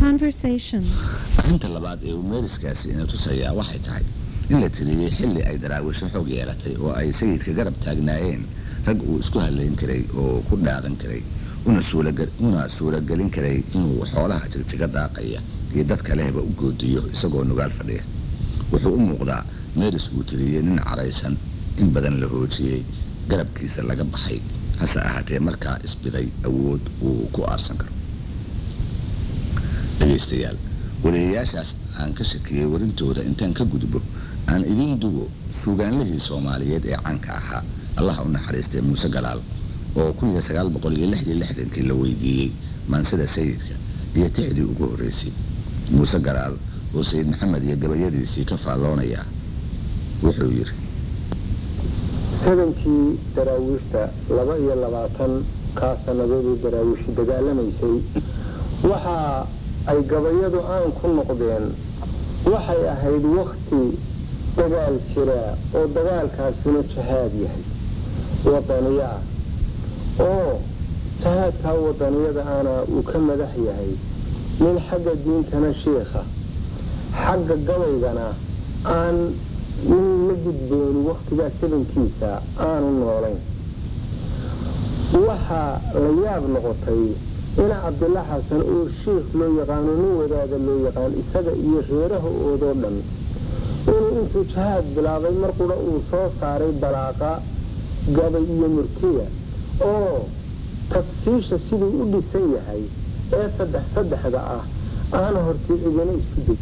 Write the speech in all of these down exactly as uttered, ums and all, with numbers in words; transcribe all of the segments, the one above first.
Conversation. Inta labaad ee meeriskaasi inay tusaya waxay tahay in la tiriyay xilli ay daraawisho xoog yeelatay oo ay sayidka garab taagnaayeen rag uu isku haleyn karay oo ku dhaadan karay una suulagal una suulagalin karay inuu xoolaha tigtiga daaqaya iyo dadka lehba u goodiyo isagoo nugaal fadhiya. Wuxuu u muuqdaa meeris uu tiriyay nin caraysan in badan la hoojiyay garabkiisa laga baxay hase ahaatee markaa isbiday awood uu ku aarsan karo. dhegaystayaal walaalayaashaas aan ka shakiyay warintooda intaan ka gudbo aan idin dugo suugaanlihii Soomaaliyeed ee caanka ahaa Allah u naxariistay Muuse Galaal oo kun iyo sagaal boqol iyo lix iyo lixdan la weydiiyay maansida sayidka iyo tixdii ugu horeysay. Muuse Galaal oo Sayid Maxamed iyo gabayadiisii ka faaloonaya wuxuu yiri sadankii daraawiishta laba iyo labaatan ka sanadoodii daraawiish dagaalamaysay waxa ay gabayadu aan ku noqdeen waxay ahayd waqti dagaal jira oo dagaalkaasuna jihaad yahay wadaniya oo jihaadka wadaniyada ana uu ka madax yahay min xagga diintana sheekha xagga gabaygana aan min la gudboon waqtiga sadankiisa aanu noolayn. waxa la yaab noqotay in Cabdullah Xasan oo sheekh loo yaqaan oo wadaada loo yaqaan isaga iyo reeraha oo dhan inuu intuu jihaad bilaabay markuu uu soo saaray balaaqa gabay iyo murtiya oo tafsiisha sidii u dhisan yahay ee saddex saddexda ah aan hortii igana isku day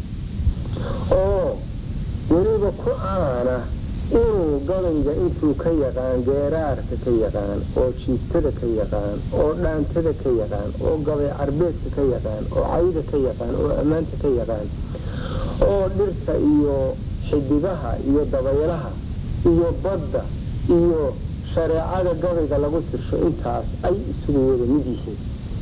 oo weliba ku aana inuu gabayga intuu ka yaqaan geeraarka ka yaqaan oo jiiftada ka yaqaan oo dhaantada ka yaqaan oo gabay carbeedka ka yaqaan oo cayda ka yaqaan oo ammaanta ka yaqaan oo dhirta iyo xidigaha iyo dabaylaha iyo badda iyo shareecada gabayga lagu tirsho intaas ay isugu wada mid yihiin.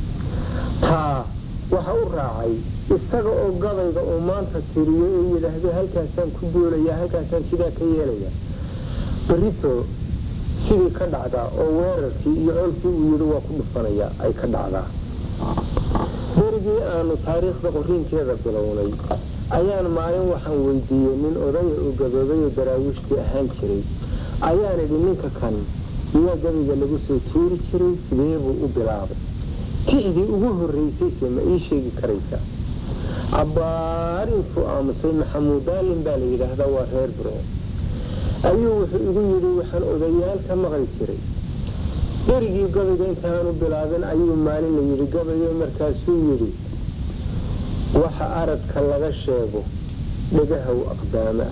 taa waxa u raacay isaga oo gabayga oo maanta tiriyo ee yiraahdo halkaasaan ku duulaya halkaasaan sidaa ka yeelaya barito sidii ka dhacda oo weerarkii iyo colkii uu yiri waa ku dhufanaya ay ka dhacdaa. berigii aanu taariikhda qorinkeeda bilownay ayaan maalin waxaan weydiiyey nin oday oo gaboobay oo daraawiishtii ahaan jiray ayaan idhi ninka kan miyaa gabayga lagu soo tuuri jiray sidee buu u bilaabay tixdii ugu horeysay ma ii sheegi karaysa. abaarintu aamusay Maxamuud Daalin baa la yiraahdaa waa reer bro ayuu wuxuu igu yiri waxaan odayaal ka maqal jiray berigii gabayga intaanu bilaabin ayuu maalin la yiri gabayga markaasuu yiri waxa aradka laga sheego dhagaha u aqdaama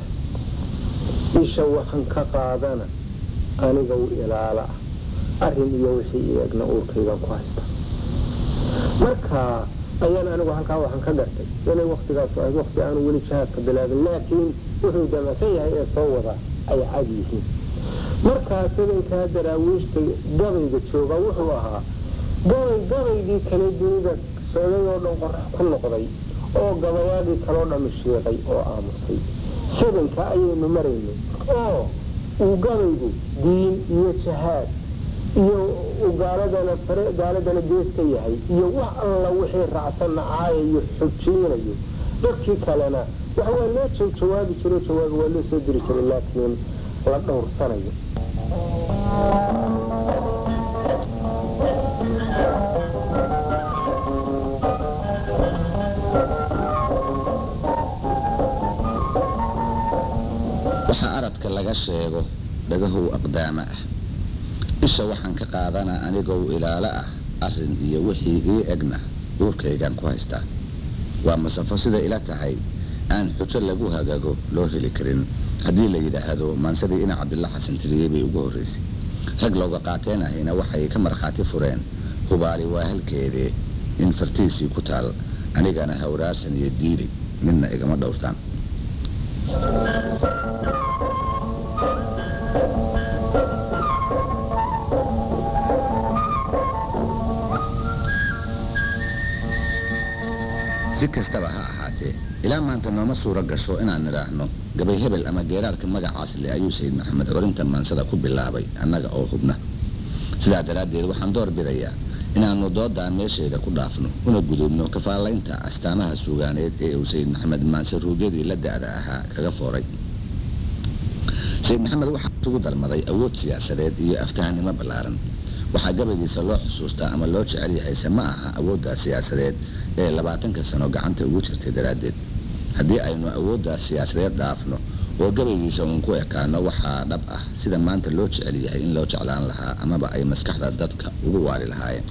isha waxaan ka qaadana aniga u ilaala arrin iyo wixii iyagna uurkayga ku haysta. marka ayaan anigu halkaa waxaan ka gartay inay waqtigaas ay waqti aanu weli jihaadka bilaabin laakiin wuxuu damacsan yahay ee soo wada ay cad yihiin. markaa sadanka daraawiishta gabayga jooga wuxuu ahaa gabay gabaygii kale dunida sooday oo dhan qorax ku noqday oo gabayaadii kaloo dhamisheeqay oo aamusay. sadanka ayaynu maraynay oo uu gabaygu diin iyo jihaad iyo gaaladana fare gaaladana geeska yahay iyo wax alla wixii raacsan caay iyo xujinayo dadkii kalena waxa waa loo jawaabi jiray jawaab waa loo soo diri jiray laakiin la dhowrsanayo. waxa aradka laga sheego dhagaha u aqdaama ah isha waxaan ka qaadana aniga u ilaala ah arrin iyo wixii ii egna uurkaygaan ku haystaa. waa masafo sida ila tahay aan xujo lagu hagaago loo heli karin haddii la yidhaahdo maansadii ina Cabdullah Xasan tiriyay bay ugu horeysay. rag looga qaateen ahina waxay ka markhaati fureen hubaali waa halkeedee in fartiisii ku taal anigana hawraarsan iyo diili midna igama dhowrtaan. si kastaba ha ahaatee ilaa maanta nooma suura gasho inaan nidhaahno gabay hebel ama geeraarka magacaas le ayuu Sayid Maxamed horinta maansada ku bilaabay annaga oo hubna. sidaa daraaddeed waxaan door bidayaa inaanu doodaan meesheeda ku dhaafno una gudubno kafaalaynta astaamaha suugaaneed ee uu sayid maxamed maanse ruugyadii la da'da ahaa kaga fooray. sayid maxamed waxaa isugu darmaday awood siyaasadeed iyo aftahanimo ballaaran. waxaa gabaygiisa loo xusuustaa ama loo jecel yahayse ma aha awooddaas siyaasadeed ee labaatanka sano gacanta ugu jirtay daraaddeed. haddii aynu awooddaas siyaasadeed dhaafno oo gabaygiisa uun ku ekaano waxaa dhab ah sida maanta loo jecel yahay in loo jeclaan lahaa amaba ay maskaxda dadka ugu waari lahaayeen.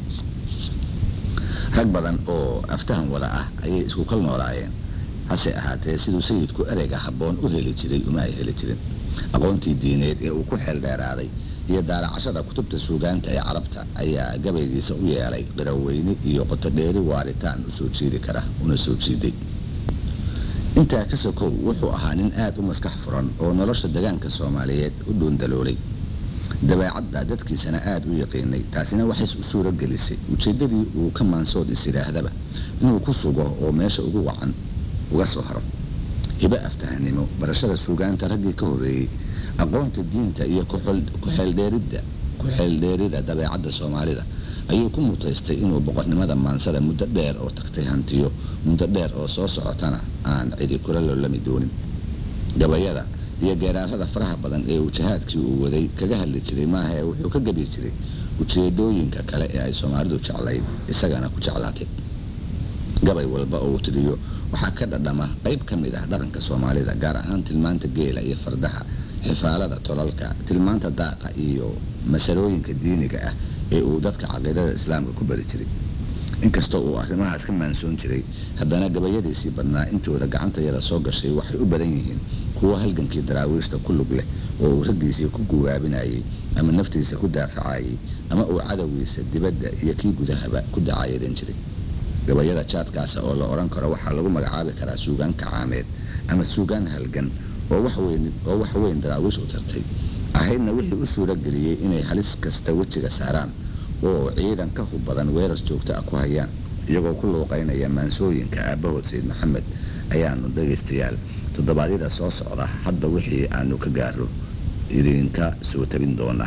rag badan oo aftahan wada ah ayay isku kal noolaayeen, hase ahaatee siduu sayidku ereyga habboon u heli jiray uma ay heli jirin. aqoontii diineed ee uu ku xeel dheeraaday iyo daalacashada kutubta suugaanta ee carabta ayaa gabaygiisa u yeelay qiraweyni iyo qotodheeri waaritaan u soo jiidi kara una soo jiiday. intaa ka sokow wuxuu ahaa nin aad u maskax furan oo nolosha degaanka Soomaaliyeed u dhuundaloolay, dabeecadda dadkiisana aad u yaqiinay. taasina waxay u suura gelisay ujeedadii uu ka maansood is yidhaahdaba inuu ku sugo oo meesha ugu wacan uga soo haro. hiba aftahanimo, barashada suugaanta raggii ka horeeyey, aqoonta diinta iyo ku-xeeldheeridda ku-xeeldheerida dabeecadda Soomaalida ayuu ku mutaystay inuu boqornimada maansada muddo dheer oo tagtay hantiyo, muddo dheer oo soo socotana aan cidi kula loolami doonin. gabayada iyo geeraarada faraha badan ee uu jihaadkii uu waday kaga hadli jiray maaha ee wuxuu ka gabi jiray ujeedooyinka kale ee ay Soomaalidu jeclayd isagana ku jeclaatay. gabay walba oo uu tiriyo waxaa ka dhadhama qayb ka mid ah dhaqanka Soomaalida, gaar ahaan tilmaanta geela iyo fardaha, xifaalada tolalka, tilmaanta daaqa iyo masalooyinka diiniga ah ee uu dadka caqiidada islaamka ku bari jiray. inkastoo uu arrimahaas ka maansoon jiray, haddana gabayadiisii badnaa intooda gacantayada soo gashay waxay u badan yihiin kuwa halgankii daraawiishta ku lug leh oo uu raggiisii ku guwaabinayay ama naftiisa ku daafacayay ama uu cadowgiisa dibadda iyo kii gudahaba ku dacaayadan jiray. gabayada jaadkaasa oo la odhan karo waxaa lagu magacaabi karaa suugaan kacaameed ama suugaan halgan oo wax weyn oo wax weyn daraawiish u tartay, ahaydna wixii u suura geliyey inay halis kasta wejiga saaraan oo ciidan ka hub badan weerar joogto ah ku hayaan iyagoo ku luuqaynaya maansooyinka aabbahood sayid maxamed. ayaanu dhegaystayaal toddobaadyada soo socda hadda wixii aanu ka gaaro idinka soo tabin doonaa.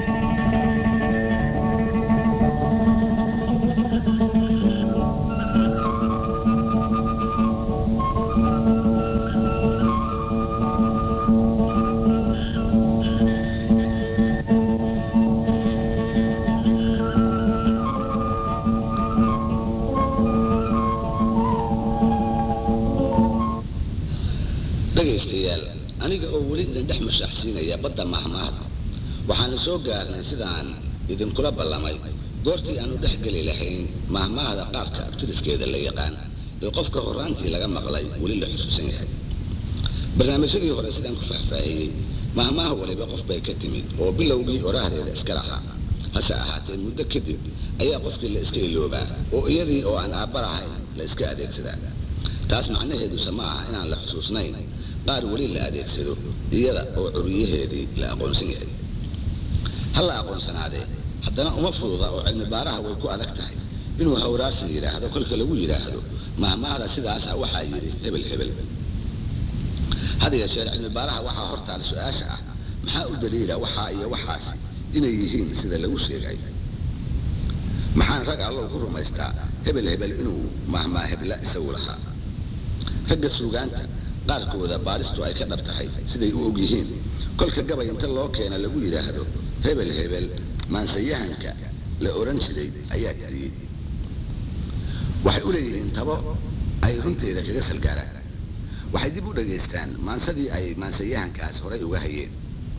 dhegaystayaal, aniga oo weli idin dhex mashaaxsiinaya badda mahmaahda waxaanu soo gaarnay sidaan idinkula ballamay goortii aanu dhex geli lahayn mahmaahda qaarka abtiriskeeda la yaqaan ee qofka horaantii laga maqlay weli la xusuusan yahay. barnaamijyadii hore sidaan ku faahfaahiyey mahmaaha waliba qof bay ka timid oo bilowgii oraahdeeda iska lahaa, hase ahaatee muddo kadib ayaa qofkii la iska iloobaa oo iyadii oo aan aabba lahayn la iska adeegsadaa. taas macnaheeduse ma aha inaan la xusuusnayn qaar weli la adeegsado iyada oo curiyaheedii la aqoonsan yahay. ha la aqoonsanaadee haddana uma fududa oo cilmi baaraha way ku adag tahay inuu hawraarsan yidhaahdo kolka lagu yidhaahdo mahmaahda sidaasa waxaa yidhi hebel hebel. had yeeshee cilmi baaraha waxaa hortaal su-aasha ah maxaa u daliila waxaa iyo waxaasi inay yihiin sida lagu sheegay. maxaan rag allow ku rumaystaa hebel hebel inuu mahmaa hebla isagu lahaa. ragga suugaanta qaarkooda baaristu ay ka dhab tahay siday u og yihiin kolka gabay inta loo keena lagu yidhaahdo hebel hebel maansayahanka la oran jiray ayaa tiriyey, waxay u leeyihiin tabo ay runteeda kaga salgaaraan. waxay dib u dhagaystaan maansadii ay maansayahankaas horay uga hayeen.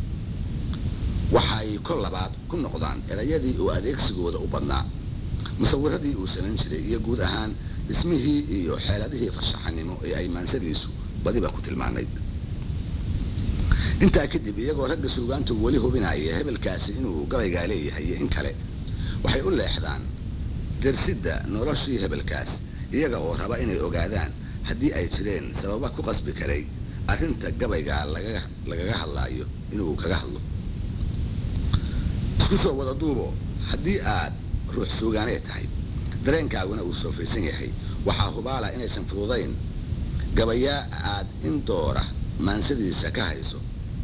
waxay kol labaad ku noqdaan erayadii uu adeegsigooda u badnaa, musawiradii uu samayn jiray iyo guud ahaan ismihii iyo xeeladihii farshaxanimo ee ay maansadiisu badiba ku tilmaanayd. intaa kadib iyagoo ragga suugaantu weli hubinaya hebelkaasi inuu gabaygaa leeyahay iyo in kale waxay u leexdaan darsidda noloshii hebelkaas iyaga oo raba inay ogaadaan haddii ay jireen sababa ku qasbi karay arrinta gabaygaa lagaga lagaga hadlaayo inuu kaga hadlo. isku soo wada duubo, haddii aad ruux suugaaneed tahay dareenkaaguna uu soofaysan yahay waxaa hubaala inaysan fududayn gabayaa aad in doora maansadiisa ka hayso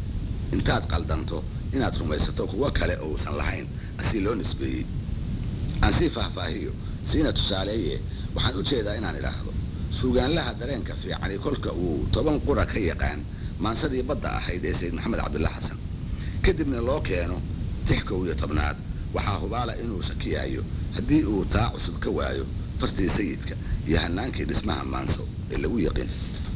intaad qaldanto inaad rumaysato kuwa kale oo uusan lahayn asii loo nisbeeyey. aan sii faahfaahiyo siina tusaaleeye waxaan u jeedaa inaan idhaahdo suugaanlaha dareenka fiicani kolka uu toban qura ka yaqaan maansadii badda ahayd ee sayid maxamed cabdilla xasan kadibna loo keeno tix kow iyo tobnaad waxaa hubaala inuu shakiyaayo haddii uu taa cusub ka waayo fartii sayidka iyo hanaankii dhismaha maanso ee lagu yaqiin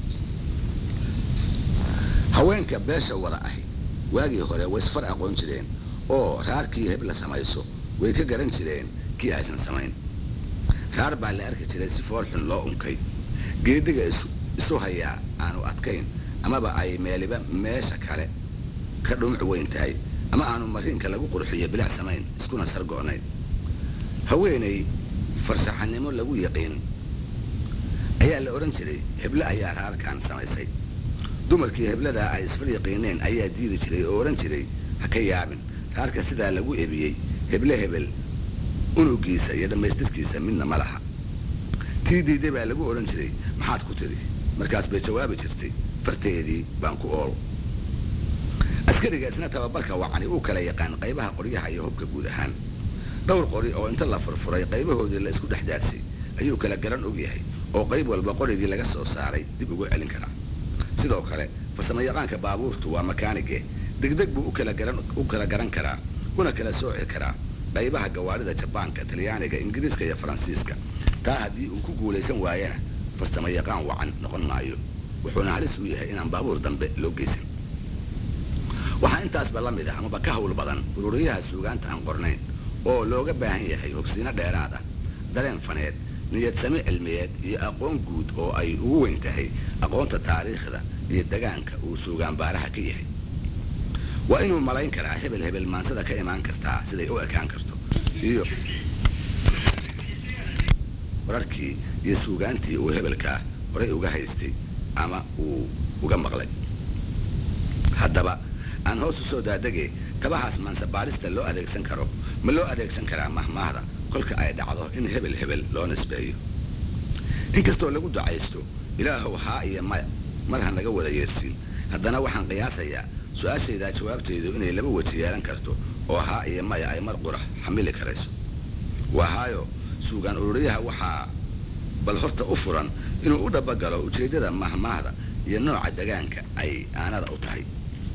haweenka beesha wada ahi waagii hore way isfar aqoon jireen oo raarkii hebla samayso way ka garan jireen kii aysan samayn raar baa la arki jiray si foolxun loo unkay geediga isu hayaa aanu adkayn amaba ay meeliba meesha kale ka dhumuc weyn tahay ama aanu mariinka lagu qurxiyo bilic samayn iskuna sargoonayn haweenay farshaxanimo lagu yaqiin ayaa la oran jiray hebla ayaa raarkan samaysay dumarkii hebladaa ay isfar yaqiineen ayaa diidi jiray oo oran jiray ha ka yaabin raarka sidaa lagu ebiyey heble hebel unugiisa iyo dhammaystirkiisa midna ma laha tii diiday baa lagu oran jiray maxaad ku tiri markaas bay jawaabi jirtay farteedii baan ku ool askariga isna tababarka wacani uu kala yaqaan qaybaha qoryaha iyo hubka guud ahaan dhowr qori oo inta la furfuray qaybahoodii la isku dhex daadsay ayuu kala garan og yahay oo qayb walba qorigii laga soo saaray dib ugu celin karaa sidoo kale farsamo yaqaanka baabuurtu waa makaanige degdeg buu u kala garan u kala garan karaa una kala sooci karaa qaybaha gawaarida jabaanka talyaaniga ingiriiska iyo faransiiska taa haddii uu ku guulaysan waayana farsamo yaqaan wacan noqon maayo wuxuuna halis u yahay inaan baabuur dambe loo geysan waxaa intaasba la mid ah amaba ka hawl badan ururiyaha suugaanta aan qornayn oo looga baahan yahay hubsiino dheeraad ah dareen faneed niyad sami cilmiyeed iyo aqoon guud oo ay ugu weyn tahay aqoonta taariikhda iyo degaanka uu suugaan baaraha ka yahay waa inuu malayn karaa hebel hebel maansada ka imaan kartaa siday u ekaan karto iyo wararkii iyo suugaantii uu hebelkaa horay uga haystay ama uu uga maqlay haddaba aan hoos u soo daadege tabahaas maansa baarista loo adeegsan karo ma loo adeegsan karaa mahmaahda kolka ay dhacdo in hebel hebel loo nisbeeyo inkastoo lagu ducaysto ilaahow haa iyo maya mar ha naga wada yeersiin haddana waxaan qiyaasayaa su-aashaydaa jawaabteedu inay laba weji yeelan karto oo haa iyo maya ay mar qura xamili karayso wahaayo suugaan ururiyaha waxaa bal horta u furan inuu u dhabagalo ujeeddada mahmaahda iyo nooca degaanka ay aanada u tahay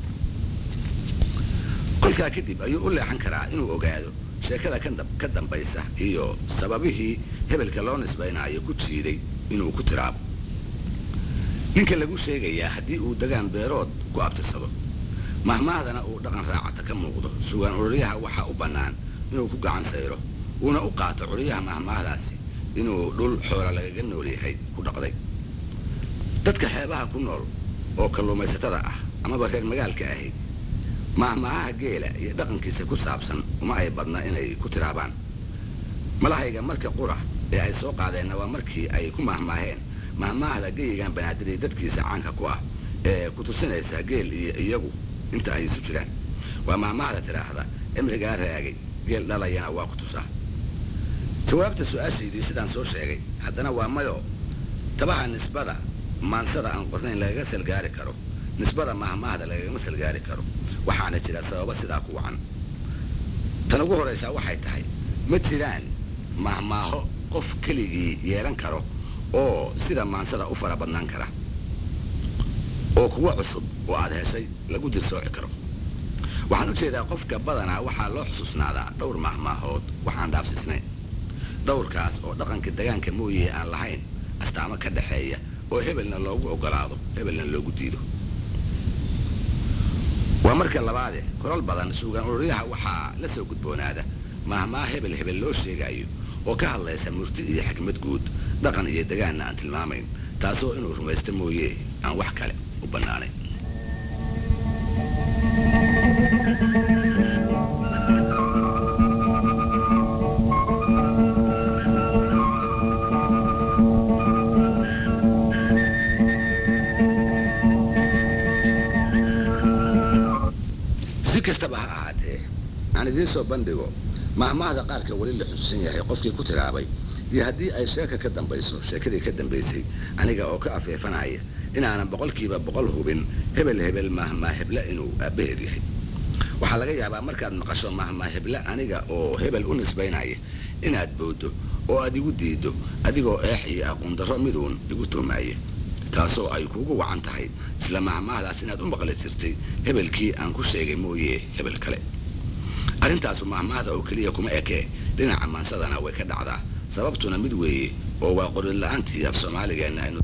kolkaa kadib ayuu u leexan karaa inuu ogaado sheekada ka dambaysa iyo sababihii hebelka loo nisbaynaayo ku jiiday inuu ku tiraabo ninka lagu sheegayaa haddii uu degaan beerood ku abtirsado mahmaahdana uu dhaqan raacata ka muuqdo suugaan ururiyaha waxaa u bannaan inuu ku gacan sayro uuna u qaato curiyaha mahmaahdaasi inuu dhul xoola lagaga nool yahay ku dhaqday dadka xeebaha ku nool oo kalluumaysatada ah amaba reer magaalka ahi mahmaahaha geela iyo dhaqankiisa ku saabsan uma ay badna inay ku tiraabaan malahayga marka qura ee ay soo qaadeenna waa markii ay ku mahmaaheen mahmaahda geyigan banaadir dadkiisa caanka ku ah ee ku tusinaysa geel iyo iyagu inta ay isu jiraan waa mahmaahda tiraahda cimrigaa raagay geel dhalayana waa ku tusaa jawaabta su-aashaydii sidaan soo sheegay haddana waa mayo tabaha nisbada maansada aan qornayn lagaga salgaari karo nisbada mahmaahda lagagama salgaari karo waxaana jira sababa sidaa ku wacan tan ugu horaysaa waxay tahay ma jiraan mahmaaho qof keligii yeelan karo oo sida maansada u fara badnaan kara oo kuwa cusub oo aad heshay lagu dirsooci karo waxaan u jeedaa qofka badanaa waxaa loo xusuusnaadaa dhowr mahmaahood waxaan dhaafsisnayn dhowrkaas oo dhaqanka degaanka mooye aan lahayn astaamo ka dhaxeeya oo hebelna loogu ogolaado hebelna loogu diido waa marka labaade kolal badan suugaan ururiyaha waxaa la soo gudboonaada mahmaa hebel hebel loo sheegayo oo ka hadlaysa murti iyo xikmad guud dhaqan iyo degaanna aan tilmaamayn taasoo inuu rumaysto mooye aan wax kale u bannaanayn si kastaba ha ahaatee aan idiin soo bandhigo mahmaahda qaarka weli la xusuusan yahay qofkii ku tiraabay iyo haddii ay sheeka ka dambayso sheekadii ka dambaysay aniga oo ka afeefanaya inaanan boqolkiiba boqol hubin hebel hebel mahmaa hebla inuu aabbaheed yahay waxaa laga yaabaa markaad maqasho mahmaa hebla aniga oo hebel u nisbaynaya inaad booddo oo aad igu diiddo adigoo eex iyo aqoon darro miduun igu tuumaaya taasoo ay kuugu wacan tahay isla mahmaahdaas inaad u maqli jirtay hebelkii aan ku sheegay mooye hebel kale arrintaasu mahmaahda oo keliya kuma ekee dhinaca maansadana way ka dhacdaa sababtuna mid weeye oo waa qorin la'aantii af soomaaligeenna aynu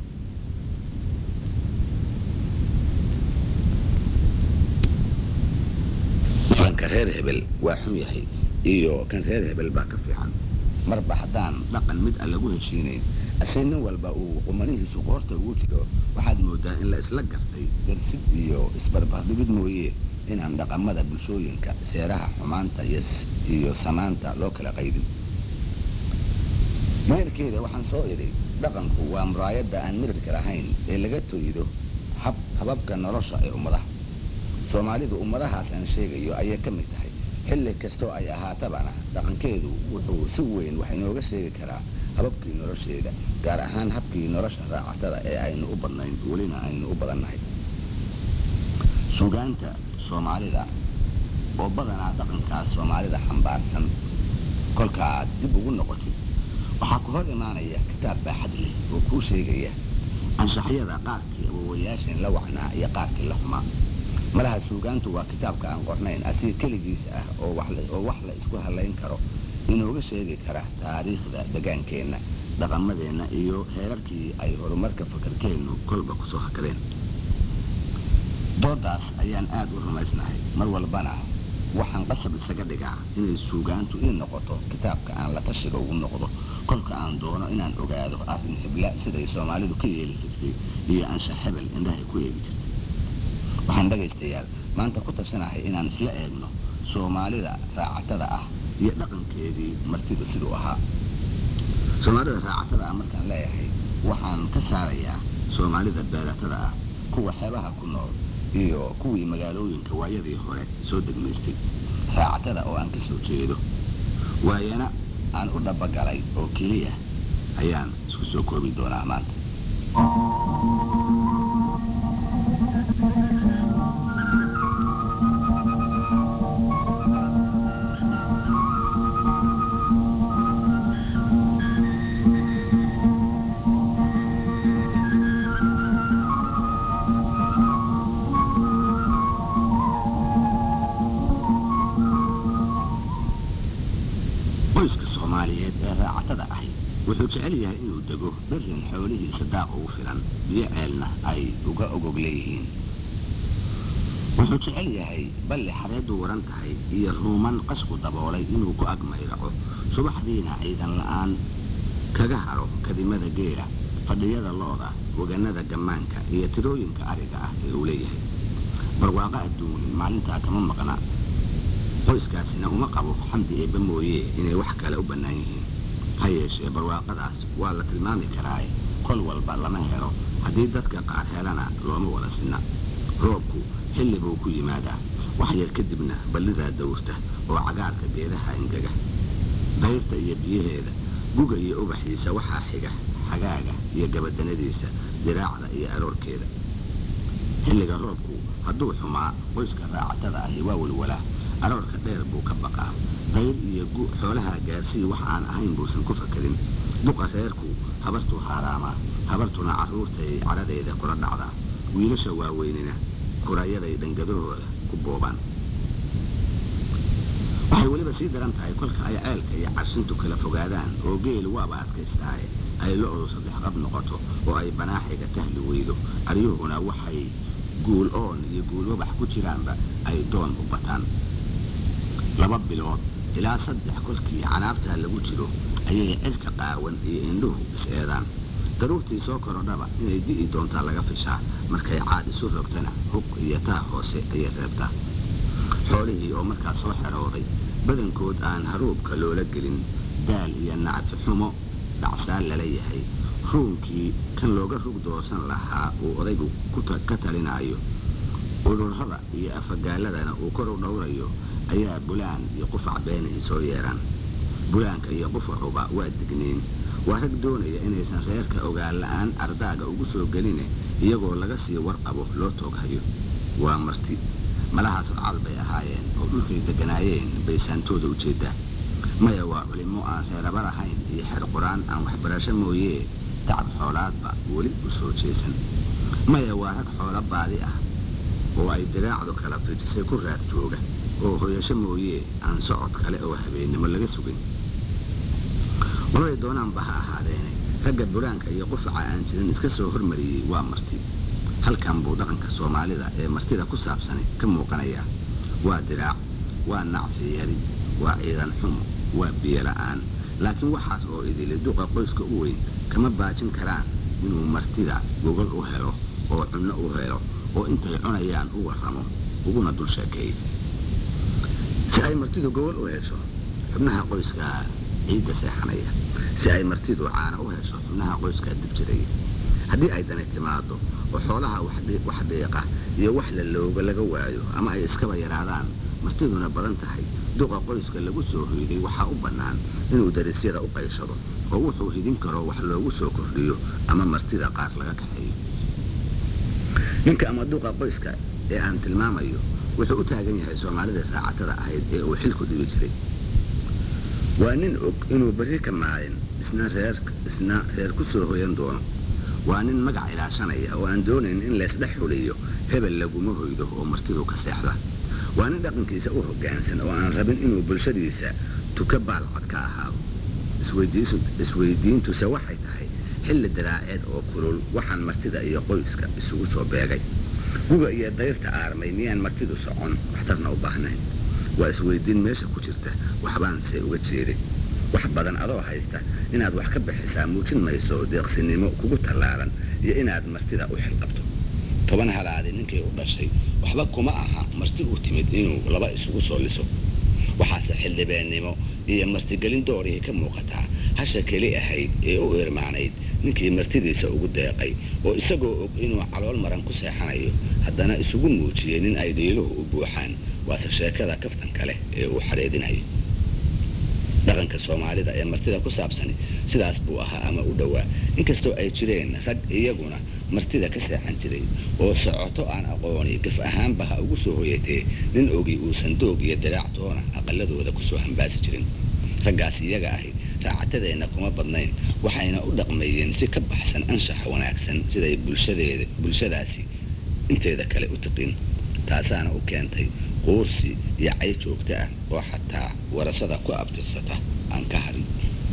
kan reer hebel waa xun yahay iyo kan reer hebel baa ka fiican marba haddaan dhaqan mid aan lagu heshiinayn asee nin walba uu qumanihiisu qoorta ugu jiro waxaad moodaa in la isla gartay darsid iyo isbarbardhigid mooye inaan dhaqamada bulshooyinka seeraha xumaanta iyo samaanta loo kala qaydin meerkeeda waxaan soo idhi dhaqanku waa muraayadda aan mirirka lahayn ee laga toydo hab hababka nolosha ee ummadaha soomaalidu ummadahaas aan sheegayo ayay ka mid tahay xilli kastoo ay ahaatabana dhaqankeedu wuxuu si weyn wax inooga sheegi karaa hababkii nolosheeda gaar ahaan habkii nolosha raacatada ee aynu u badnayn welina aynu u badannahay suugaanta soomaalida oo badanaa dhaqankaas soomaalida xambaarsan kolka aad dib ugu noqotid waxaa ku hor imaanaya kitaab baaxad leh oo kuu sheegaya anshaxyada qaarkii awowayaasheen la wacnaa iyo qaarkii la xumaa malaha suugaantu waa kitaabka aan qornayn asiga keligiis ah oo wax la isku halayn karo inooga sheegi kara taariikhda degaankeenna dhaqamadeenna iyo heerarkii ay horumarka fakarkeennu kolba ku soo hakadeen doodaas ayaan aad u rumaysnahay mar walbana waxaan qasab isaga dhigaa inay suugaantu ii noqoto kitaabka aan la tashiga ugu noqdo kolka aan doono inaan ogaado arrin hebla siday soomaalidu ka yeeli jirtay iyo anshax hebel indhahay ku eegi jirtay waxaan dhagaystayaal maanta ku tashanahay inaan isla eegno soomaalida raacatada ah iyo dhaqankeedii martidu siduu ahaa soomaalida raacatada ah markaan leeyahay waxaan ka saarayaa soomaalida beeratada ah kuwa xeebaha ku nool iyo kuwii magaalooyinka waayadii hore soo degmaystay raacatada oo aan ka soo jeedo waayana aan u dhabagalay oo keliya ayaan isku soo koobi doonaa maanta qoyska soomaaliyeed ee raacatada ahi wuxuu jecel yahay inuu dego berrin xoolihiisa daaq ugu filan biyo ceelna ay uga ogog leeyihiin wuxuu jecel yahay balli xareeddu waran tahay iyo ruuman qashku daboolay inuu ku agmayraco subaxdiina ciidan la'aan kaga haro kadimada geela fadhiyada looda waganada gammaanka iyo tirooyinka ariga ah ee uu leeyahay barwaaqo adduun maalintaa kama maqna qoyskaasina uma qabo xamdi eebba mooye inay wax kale u bannaan yihiin ha yeeshee barwaaqadaas waa la tilmaami karaaye kol walba lama helo haddii dadka qaar helana looma wada sinna roobku xilli buu ku yimaadaa wax yar kadibna ballidaa dawrta oo cagaarka geedaha ingega dayrta iyo biyaheeda guga iyo ubaxiisa waxaa xiga xagaaga iyo gabadanadiisa diraacda iyo aroorkeeda xilliga roobku hadduu xumaa qoyska raacatada ahi waa walwalaa aroorka dheer buu ka baqaa dayr iyo gu xoolaha gaarsii wax aan ahayn buusan ku fakarin duqa reerku habartuu haaraamaa habartuna carruurtay cadhadeeda kula dhacdaa wiilasha waaweynina kurayaday dhangadahooda ku boobaan waxay weliba sii daran tahay kolka ay ceelka iyo carshintu kala fogaadaan oo geelu waaba adkaystaaye ay lo-du saddex qab noqoto oo ay banaaxiga tahli weydo aryuhuna waxay guul oon iyo guul wabax ku jiraanba ay doon u bataan laba bilood ilaa saddex kolkii canaabtaa lagu jiro ayay cirka qaawan iyo indhuhu is-eedaan daruurtii soo korodhaba inay di'i doontaa laga fishaa markay caad isu rogtana hub iyo taa hoose ayay reebtaa xoolihii oo markaas soo xerooday badankood aan haruubka loola gelin daal iyo nacfi xumo dhacsaan lala yahay ruunkii kan looga rug doosan lahaa uu odaygu ka talinaayo ururada iyo afagaaladana uu kor u dhowrayo ayaa bulaan iyo qufac beenahi soo yeeraan bulaanka iyo qufacuba waa digniin waa rag doonaya inaysan reerka ogaan la'aan ardaaga ugu soo geline iyagoo laga sii warqabo loo tooghayo waa marti malahaas odcal bay ahaayeen oo dhulkay degganaayeen bay saantooda u jeeddaa maya waa culimo aan reeraba lahayn iyo xer quraan aan waxbarasho mooyee tacab xoolaadba weli u soo jeesan maya waa rag xoolo baadi ah oo ay diraacdu kala fidisay ku raad jooga oo hooyasho mooyee aan socod kale oo habeennimo laga sugin walay doonaanba ha ahaadeene ragga buraanka iyo qufaca aan jirin iska soo hormariyey waa marti halkan buu dhaqanka soomaalida ee martida ku saabsani ka muuqanayaa waa diraac waa nacfi yari waa ciidan xumo waa biyo la'aan laakiin waxaas oo idili duqa qoyska u weyn kama baajin karaan inuu martida gogol u helo oo cunno u helo oo intay cunayaan u warramo uguna dul sheekeeyo si ay martidu gogol u hesho xubnaha qoyska ciidda seexanaya si ay martidu caana u hesho xubnaha qoyska dib jiraya haddii ay dani timaado oo xoolaha wax deeqa iyo wax la looga laga waayo ama ay iskaba yaraadaan martiduna badan tahay duqa qoyska lagu soo hoyday waxaa u bannaan inuu darisyada u qayshado oo wuxuu hidin karo wax loogu soo kordhiyo ama martida qaar laga kaxeeyo ninka ama duqa qoyska ee aan tilmaamayo wuxuu u taagan yahay soomaalida raacatada ahayd ee uu xilku dhigi jiray waa nin og inuu berri ka maalin isna reer isna reer ku soo hoyan doono waa nin magac ilaashanaya oo aan doonayn in laysdhex xuliyo hebel laguma hoydo oo martidu ka seexda waa nin dhaqankiisa u hoggaansan oo aan rabin inuu bulshadiisa tuka baalcad ka ahaado isweydiintuse waxay tahay xilli daraaceed oo kulul waxaan martida iyo qoyska isugu soo beegay guga iyo dayrta aarmay miyaan martidu socon waxtarna u baahnayn waa isweydiin meesha ku jirta waxbaan see uga jeeday wax badan adoo haysta inaad wax ka bixisaa muujin mayso deeqsinimo kugu tallaalan iyo inaad martida u xilqabto toban halaadi ninkii u dhashay waxba kuma aha marti u timid inuu laba isugu soo liso waxaase xildhibeennimo iyo martigelin doorihii ka muuqataa hasha keli ahayd ee u irmaanayd ninkii martidiisa ugu deeqay oo isagoo og inuu calool maran ku seexanayo haddana isugu muujiyey nin ay dhiiluhu u buuxaan waase sheekada kaftanka leh ee uu xadheedinayo dhaqanka soomaalida ee martida ku saabsani sidaas buu ahaa ama u dhowaa inkastoo ay jireen rag iyaguna martida ka seexan jiray oo socoto aan aqooni gaf ahaanba ha ugu soo hoyatee nin ogi uusan doog iyo diraactoona aqaladooda ku soo hambaasi jirin raggaas iyaga ahayd raacatadeenna kuma badnayn waxayna u dhaqmayeen si ka baxsan anshaxa wanaagsan siday bulshadeeda bulshadaasi inteeda kale u tiqin taasaana u keentay quursi iyo cay joogto ah oo xataa warasada ku abtirsata aan ka harin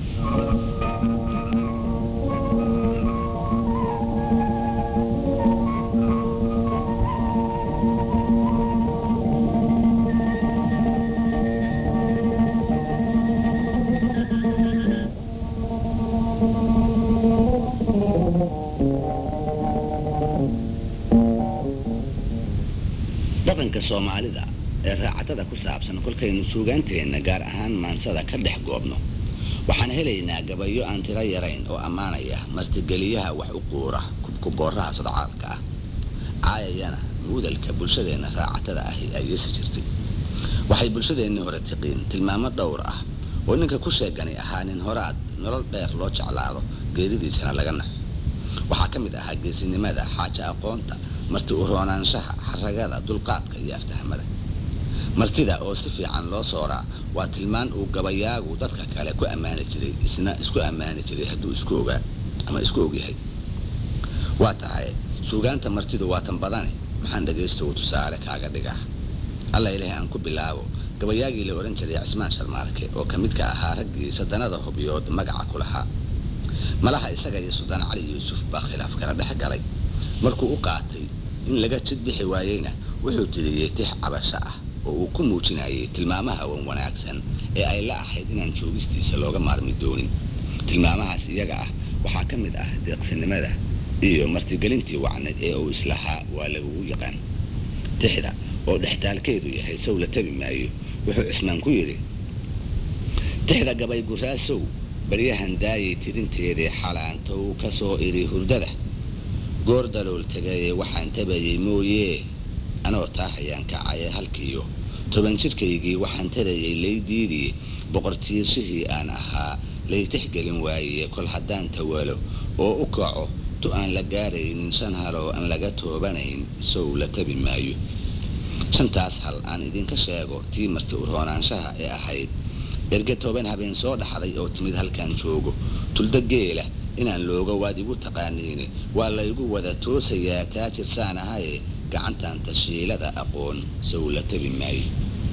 dhaqanka soomaalida ee raacatada ku saabsan kolkaynu suugaanteenna gaar ahaan maansada ka dhex goobno waxaan helaynaa gabayo aan tiro yarayn oo ammaanaya martigeliyaha wax u quura kubkubooraha sodcaalka ah caayayana muudalka bulshadeenna raacatada ahi ay yeesi jirtay waxay bulshadeennii hore tiqiin tilmaamo dhowr ah oo ninka ku sheegani ahaa nin horaad nolol dheer loo jeclaado geeridiisana laga naxo waxaa ka mid ahaa geesinimada xaaja aqoonta marti u roonaanshaha xaragada dulqaadka iyo aftahamada martida oo si fiican loo sooraa waa tilmaan uu gabayaagu dadka kale ku ammaani jiray isna isku ammaani jiray hadduu isku ogaa ama isku ogyahay waa tahay suugaanta martidu waa tan badane maxaan dhagaysta uu tusaale kaaga dhigaa alla ilaahay aan ku bilaabo gabayaagii la oran jiray cismaan sharmaarke oo ka midka ahaa raggii sadanada hubyood magaca ku lahaa malaha isaga iyo suldaan cali yuusuf baa khilaaf kala dhex galay markuu u qaatay in laga jid bixi waayeyna wuxuu tiriyey tix cabasho ah oo uu ku muujinayay tilmaamaha wan wanaagsan ee ay la ahayd inaan joogistiisa looga maarmi doonin tilmaamahaas iyaga ah waxaa ka mid ah deeqsinimada iyo martigelintii wacneed ee uu islahaa waa lagugu yaqaan tixda oo dhextaalkeedu yahay sow la tabi maayo wuxuu cismaan ku yidhi tixda gabay guraasow baryahan daayay tirinteedii xalaantow ka soo iri hurdada goor dalool tegaye waxaan tabayey mooyee anoo taahayaan kacaye halkiiyo toban jidhkaygii waxaan tarayay laydiidii boqortiirshihii aan ahaa laytixgelin waaye kol haddaan tawalo oo u kaco tu aan la gaaraynin shan hal oo aan laga toobanayn sow la tabi maayo shantaas hal aan idinka sheego tii marti u roonaanshaha ee ahayd erge toban habeen soo dhaxday oo timid halkaan joogo tulda geela inaan looga waad igu taqaaniine waa laygu wada toosayaa taajirsaan ahaye gacantan tashiilada aqoon sawla tabi maayo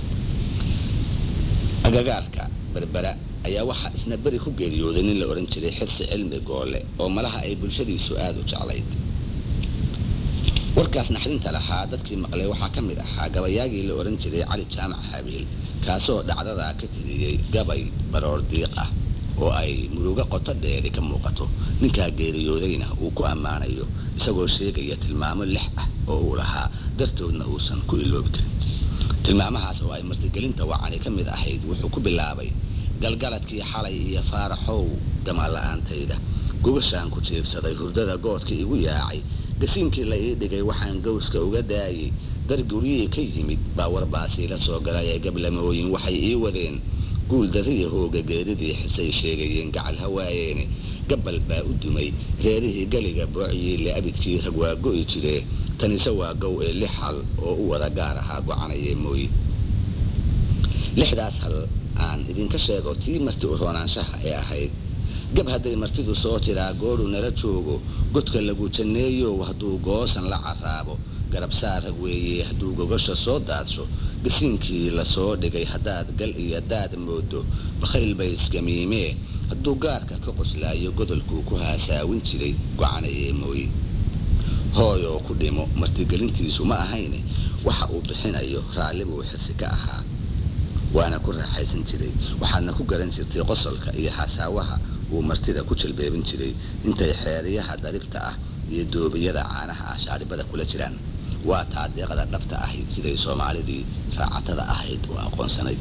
agagaarka berbera ayaa waxaa isna beri ku geeriyooday nin la oran jiray xirsi cilmi goole oo malaha ay bulshadiisu aad u jeclayd warkaas naxdinta lahaa dadkii maqlay waxaa ka mid ahaa gabayaagii la oran jiray cali jaamac habiil kaasoo dhacdadaa ka tiriyey gabay baroor diiq ah oo ay muruga qoto dheeri ka muuqato ninkaa geeriyoodayna uu ku ammaanayo isagoo sheegaya tilmaamo lix ah oo uu lahaa dartoodna uusan ku iloobi karin tilmaamahaas oo ay martigelinta wacani ka mid ahayd wuxuu ku bilaabay galgaladkii xalay iyo faaraxow gamala'aantayda gubashaan ku jiibsaday hurdada goodka igu yaacay gasiinkii la ii dhigay waxaan gawska uga daayay dar guryihii ka yimid baa warbaasii la soo galay ee gablamooyin waxay ii wadeen guul dariya hooga geeridii xisay sheegayeen gacal hawaayeene gabbal baa u dumay reerihii galiga boocyiile abidkii rag waa go'i jiree tanise waa gow ee lix hal oo u wada gaar ahaa gocanayee mooye lixdaas hal aan idinka sheego tii marti u roonaanshaha ee ahayd gab hadday martidu soo tiraa gooru nala joogo godka lagu janneeyo hadduu goosan la carraabo garabsaar rag weeye hadduu gogasha soo daadsho gasiinkii la soo dhigay haddaad gal iyo daad moodo bakhayl bay isgamiimee hadduu gaarka ka qoslaayo godolkuu ku haasaawin jiray gocanayee mooye hooyoo ku dhimo martigelintiisu ma ahayne waxa uu bixinayo raalli buu xirsi ka ahaa waana ku raaxaysan jiray waxaadna ku garan jirtay qosolka iyo xasaawaha uu martida ku jalbeebin jiray intay xeeriyaha daribta ah iyo doobiyada caanaha ah shaaribada kula jiraan waa taa deeqda dhabta ahayd siday soomaalidii raacatada ahayd oo aqoonsanayd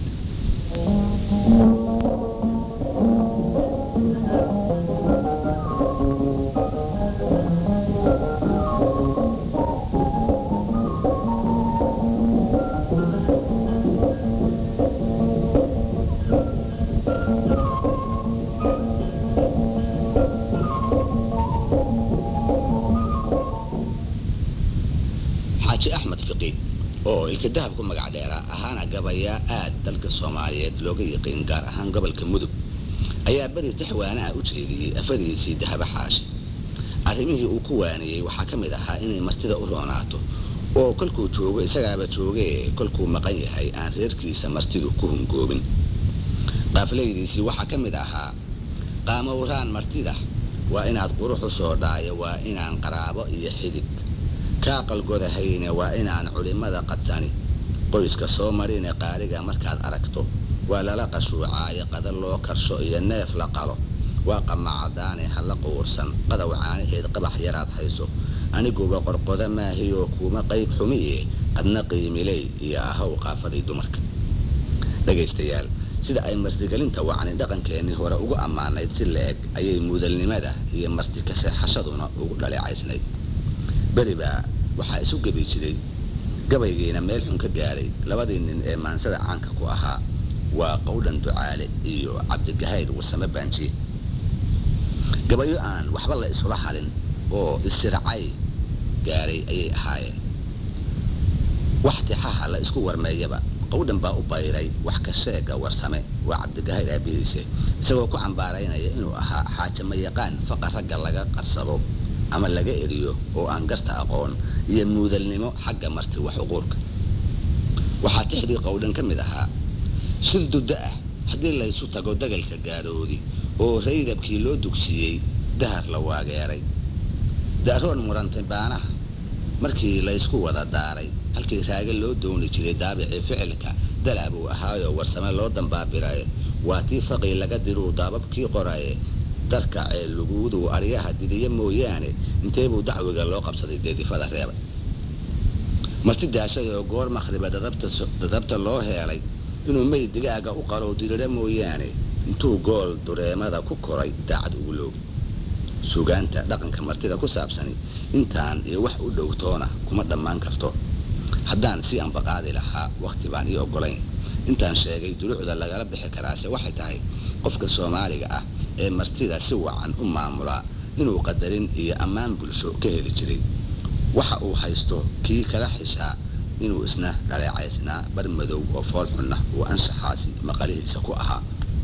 axmed fiqi oo ilka dahab ku magac dheera ahaana gabayaa aad dalka Soomaaliyeed looga yaqaan gaar ahaan gobolka Mudug ayaa bari taxwaana u jeediyay afadiisii dahab xaashi arrimihii uu ku waaniyay waxa kamid ahaa inay martida u roonaato oo kolkuu joogo isagaaba joogay kolkuu maqan yahay aan reerkiisa martidu ku hungoobin qaaflaydiisii waxa kamid ahaa qaamowraan martida waa inaad quruxu soo dhaayo waa inaan qaraabo iyo xidid kaaqal godahayna waa inaan culimada qadsani qoyska soo marine qaariga markaad aragto waa lala qashuucaayo qada loo karsho iyo neef la qalo waa qamacadaane hala quursan qadaw caanaheed qabax yaraad hayso aniguba qorqoda maahiyo kuma qayb xumiye adna qiimiley iyo ahaw qaafaday dumarka dhagaystayaal sida ay martigelinta wacni dhaqankeennii hore ugu ammaanayd si la-eg ayay mudalnimada iyo marti ka seexashaduna ugu dhaleecaysnayd beriba waxaa isu gabi jiray gabaygiina meel xun ka gaaray labadii nin ee maansada caanka ku ahaa waa qowdhan ducaale iyo cabdigahayr warsame baanji gabayo aan waxba la isula halin oo istiracay gaaray ayay ahaayeen wax tixaha la isku warmeeyaba qowdhan baa u bayray wax ka sheega warsame waa cabdigahayr aabihiise isagoo ku cambaaraynaya inuu ahaa xaajama yaqaan faqa ragga laga qarsado ama laga eriyo oo aan garta aqoon iyo muudalnimo xagga marti wax uquurka waxaa tixdii qowdhan ka mid ahaa shir dudda ah haddii laysu tago dagalka gaaroodi oo raydabkii loo dugsiyey dahar la waageeray daaroon murantay baanaha markii laysku wada daaray halkii raaga loo dooni jiray daabicii ficilka dalaa buu ahaayoo warsame loo dambaabiraye waa tii faqii laga diruu daababkii qoraye darka ee luguudu ariyaha didiya mooyaane inteebuu dacwiga loo qabsaday deedifada reebay marti daashay oo goor makhriba dadabta dadabta loo heelay inuu meyd digaaga u qalo dirira mooyaane intuu gool dureemada ku koray daacad ugu loogi suugaanta dhaqanka martida ku saabsani intaan iyo wax u dhowtoona kuma dhammaan karto haddaan si aan baqaadi lahaa waqti baan ii ogolayn intaan sheegay duruucda lagala bixi karaase waxay tahay qofka Soomaaliga ah ee martida si wacan u maamula inuu qadarin iyo ammaan bulsho ka heli jiray waxa uu haysto kii kala xishaa inuu isna dhaleecaysnaa bar madow oo fool xunna uu anshaxaasi maqalihiisa ku ahaa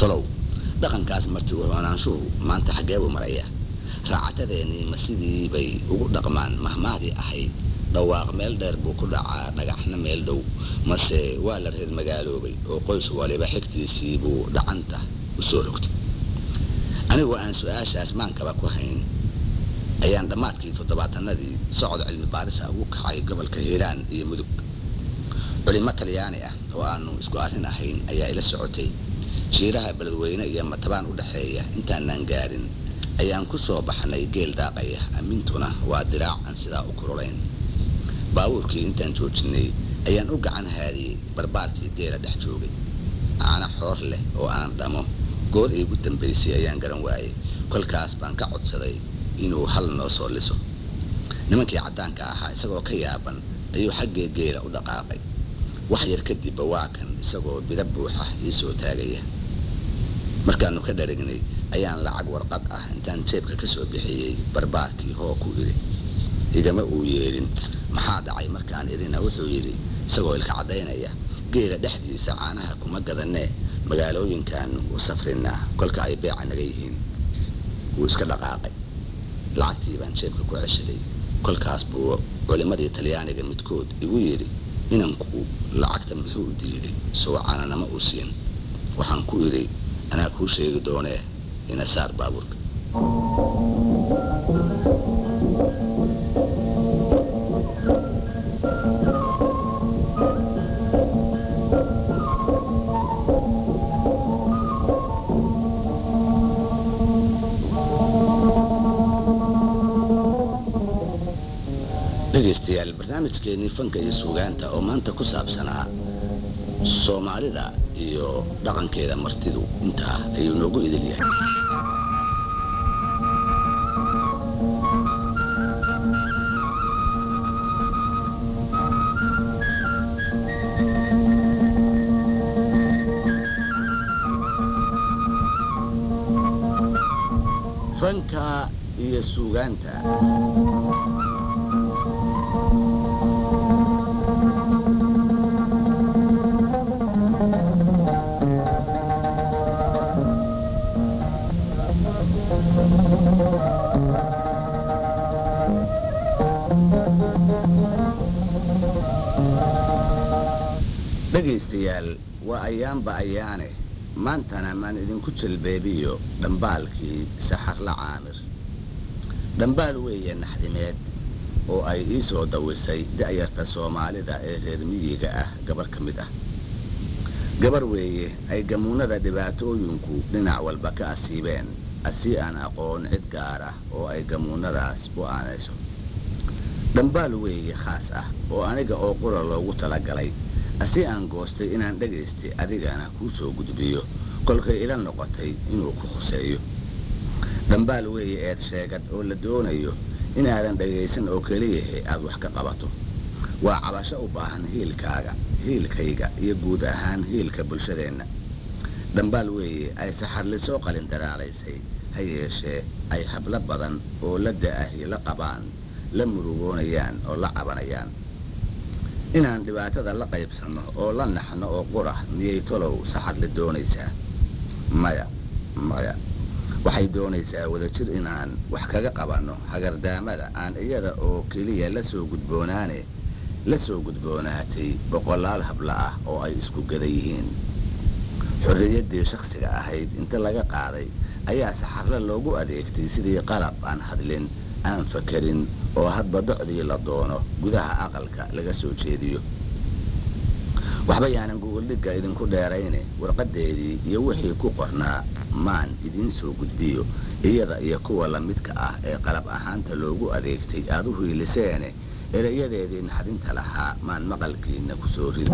tolow dhaqankaas martii wanaanshuhu maanta xagee buu marayaa raacatadeennii ma sidii bay ugu dhaqmaan mahmaadii ahayd dhawaaq meel dheer buu ku dhacaa dhagaxna meel dhow mase waa la reer magaaloobay oo qoys waliba xigtiisii buu dhacanta u soo rogtay anigoo aan su-aashaas maankaba ku hayn ayaan dhammaadkii toddobaatanadii socod cilmi baarisa ugu kacay gobolka hiiraan iyo mudug culimo talyaani ah oo aanu isku arrin ahayn ayaa ila socotay shiiraha beledweyne iyo matabaan u dhaxeeya intaanaan gaarin ayaan ku soo baxnay geel daaqaya amintuna waa diraac aan sidaa u kululayn baabuurkii intaan joojinay ayaan u gacan haadiyey barbaarkii geela dhex joogay caana xoor leh oo aan dhamo goor iigu dambaysay ayaan garan waayey kolkaas baan ka codsaday inuu hal noo soo liso nimankii caddaanka ahaa isagoo ka yaaban ayuu xaggee geela u dhaqaaqay wax yar kadibba waa kan isagoo biro buuxa ii soo taagaya markaannu ka dharagnay ayaan lacag warqad ah intaan jeebka ka soo bixiyey barbaarkii hoo ku idhi igama uu yeelin maxaa dhacay markaan idhina wuxuu yidhi isagoo ilka caddaynaya geela dhexdiisa caanaha kuma gadanee magaalooyinkaannu u safrinaa kolka ay beeca naga yihiin wuu iska dhaqaaqay lacagtii baan jeebka ku ceshaday kolkaas buu culimmadii talyaaniga midkood igu yidhi inanku lacagta muxuu u diiday soo caananama uu siin waxaan ku idhi anaa kuu sheegi doonee ina saar baabuurka dhegaystayaal barnaamijkeennii fanka iyo suugaanta oo maanta ku saabsanaa soomaalida iyo dhaqankeeda martidu intaa ayuu noogu idil yahay fanka iyo suugaanta dhegaystayaal waa ayaanba ayaane maantana maan idinku jalbeebiyo dhambaalkii saxarla caamir dhambaal weeye naxdimeed oo ay ii soo dawisay da'yarta soomaalida ee reer miyiga ah gabar ka mid ah gabar weeye ay gamuunada dhibaatooyinku dhinac walba ka asiibeen asii aan aqoon cid gaar ah oo ay gamuunadaas u aanayso dhambaal weeye khaas ah oo aniga oo qura loogu talagalay asii aan goostay inaan dhagaystay adigana kuu soo gudbiyo kolkay ila noqotay inuu ku khuseeyo dhambaal weeye eed sheegad oo la doonayo inaadan dhagaysan oo keliyahe aad wax ka qabato waa cabasho u baahan hiilkaaga hiilkayga iyo guud ahaan hiilka bulshadeenna dhambaal weeye ay saxarli soo qalin daraalaysay ha yeeshee ay hablo badan oo la da'ahi la qabaan la murugoonayaan oo la cabanayaan inaan dhibaatada la qaybsanno oo la naxno oo qurah miyay tolow saxarli doonaysaa maya maya waxay doonaysaa wadajir inaan wax kaga qabanno hagardaamada aan iyada oo keliya la soo gudboonaane la soo gudboonaatay boqolaal habla ah oo ay isku gada yihiin xorriyaddii shakhsiga ahayd inta laga qaaday ayaa saxarle loogu adeegtay sidii qalab aan hadlin aan fakarin oo hadba docdii la doono gudaha aqalka laga soo jeediyo waxba yaanan gogoldhigga idinku dheerayne warqaddeedii iyo wixii ku qornaa maan idiin soo gudbiyo iyada iyo kuwa la midka ah ee qalab ahaanta loogu adeegtay aad u hiiliseene erayadeedii naxdinta lahaa maan maqalkiinna ku soo rid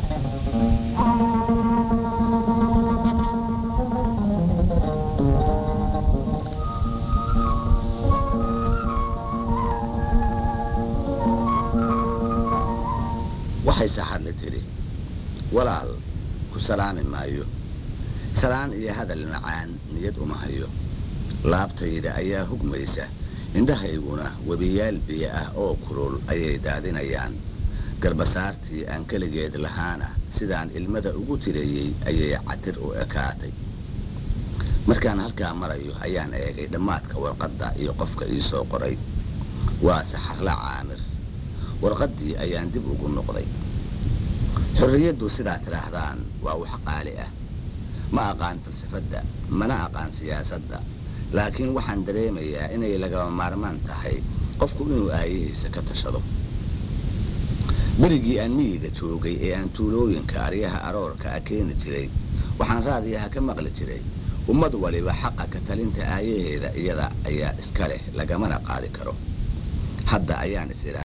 waxay saxarle tidhi walaal ku salaami maayo salaan iyo hadal macaan niyad uma hayo laabtayda ayaa hugmaysa indhahayguna webiyaal biyo ah oo kulul ayay daadinayaan garbasaartii aan keligeed lahaana sidaan ilmada ugu tirayey ayay catir u ekaatay markaan halkaa marayo ayaan eegay dhammaadka warqadda iyo qofka ii soo qoray. waa saxarla caamir. warqaddii ayaan dib ugu noqday. xorriyaddu sidaa tidhaahdaan waa wax qaali ah. ma aqaan falsafadda, mana aqaan siyaasadda, laakiin waxaan dareemayaa inay lagama maarmaan tahay qofku inuu aayihiisa ka tashado. berigii aan miyiga joogay ee aan tuulooyinka aryaha aroorka a keeni jiray, waxaan raadiyaha ka maqli jiray ummad waliba xaqa ka talinta aayaheeda iyada ayaa iska leh, lagamana qaadi karo. hadda ayaan is